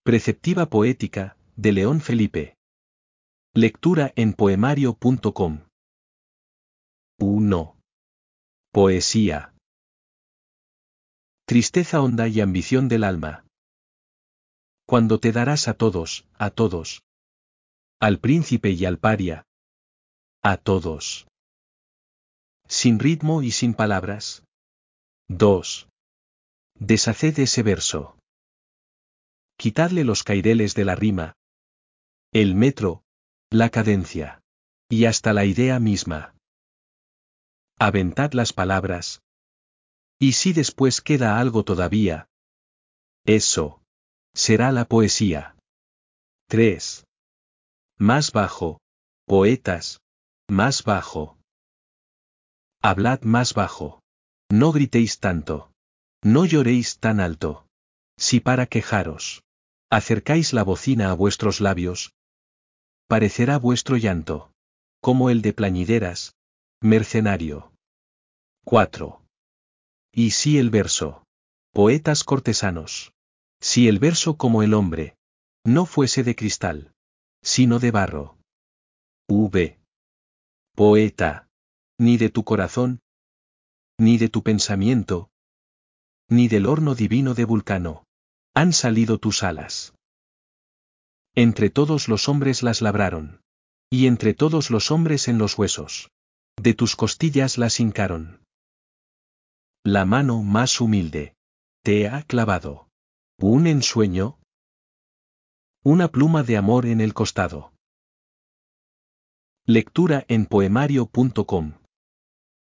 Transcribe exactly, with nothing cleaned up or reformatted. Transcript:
Preceptiva poética, de León Felipe. Lectura en poemario punto com. uno. Poesía. Tristeza honda y ambición del alma. Cuando te darás a todos, a todos. Al príncipe y al paria. A todos. Sin ritmo y sin palabras. dos. Deshaced ese verso. Quitadle los caireles de la rima. El metro, la cadencia. Y hasta la idea misma. Aventad las palabras. Y si después queda algo todavía. Eso. Será la poesía. tres. Más bajo. Poetas. Más bajo. Hablad más bajo. No gritéis tanto. No lloréis tan alto. Si para quejaros. Acercáis la bocina a vuestros labios. Parecerá vuestro llanto. Como el de plañideras. Mercenario. cuatro. Y si el verso. Poetas cortesanos. Si el verso como el hombre. No fuese de cristal. Sino de barro. V. Poeta. Ni de tu corazón. Ni de tu pensamiento. Ni del horno divino de Vulcano. Han salido tus alas. Entre todos los hombres las labraron. Y entre todos los hombres en los huesos. De tus costillas las hincaron. La mano más humilde. Te ha clavado. Un ensueño. Una pluma de amor en el costado. Lectura en poemario punto com.